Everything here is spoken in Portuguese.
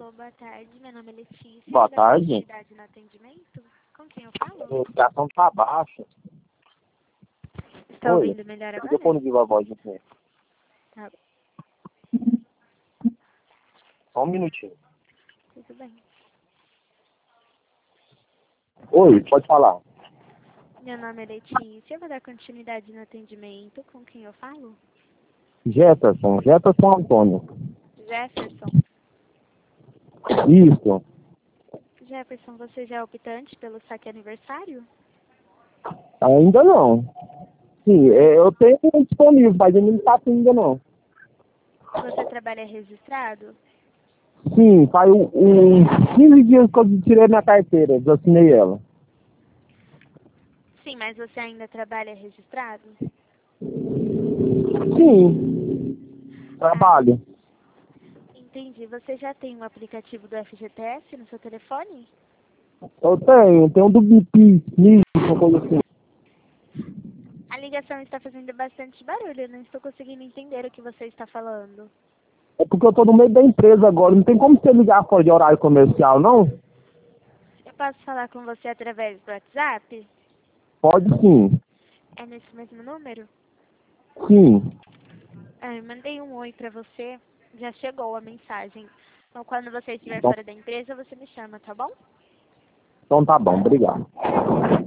boa tarde. Meu nome é Letícia. Boa tarde. Continuidade no atendimento? Com quem eu falo? A ligação tá baixa. Está Oi. ouvindo melhor Eu agora? fone viva voz aqui. Tá, Só um minutinho. tudo bem. Oi, pode falar. Meu nome é Letícia. Eu vou dar continuidade no atendimento. Com quem eu falo? Jefferson Antônio. Jefferson. Isso. Jefferson, você já é optante pelo saque aniversário? Ainda não. Sim, eu tenho disponível, mas ele não tá ainda não. Você trabalha registrado? Sim, faz uns 15 dias que eu tirei minha carteira, assinei ela. Sim, mas você ainda trabalha registrado? Sim, trabalho. Entendi. Você já tem um aplicativo do FGTS no seu telefone? Eu tenho um do BP, uma coisa assim. A ligação está fazendo bastante barulho. Eu não estou conseguindo entender o que você está falando. É porque eu tô no meio da empresa agora, não tem como você ligar fora de horário comercial, não? Eu posso falar com você através do WhatsApp? Pode sim. É nesse mesmo número? Sim. Eu mandei um oi pra você. Já chegou a mensagem. Então, quando você estiver Então, fora da empresa, você me chama, tá bom? então tá bom, obrigado. Imagina.